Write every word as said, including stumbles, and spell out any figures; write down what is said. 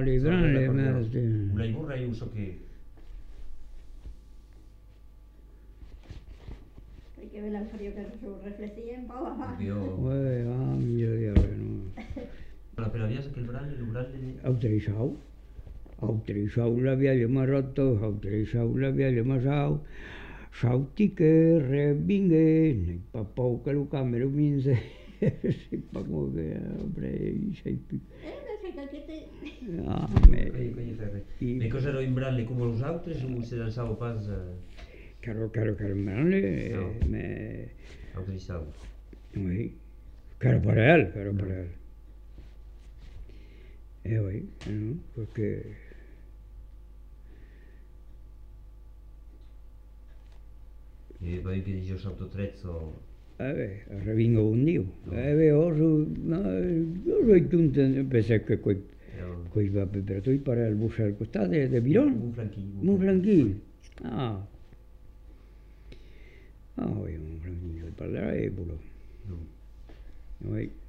branle, branle, ma... Ulai vorrei uso che... Hay que ver el frío que se reflectía en pava. Uè, ah, mio Dio, no. La per avviare che il branle, il branle... Autorizado. Autorizado l'había más roto, autorizado l'había más au. Sauti che rebingue, papau che lo camero minse. Si pa come che, hombre, sei più. Ah, me... Le cose erano in branle come gli altri, o si danzava pas... Caro, caro, caro, branle, No. me... Autorizado. Oui. Caro para él, caro para él. Eh, oui, no, perché... E poi che dice autotrezzo... Eh beh, revingo un dio. Eh beh, oso... No, io sono giunto, penso che quei... quei vabbè, per tu para il buscar costà de, de Virón. Monflanquí. Monflanquí. Ah. Ah, oui, Monflanquí, parlerà ebolo. No. Oui.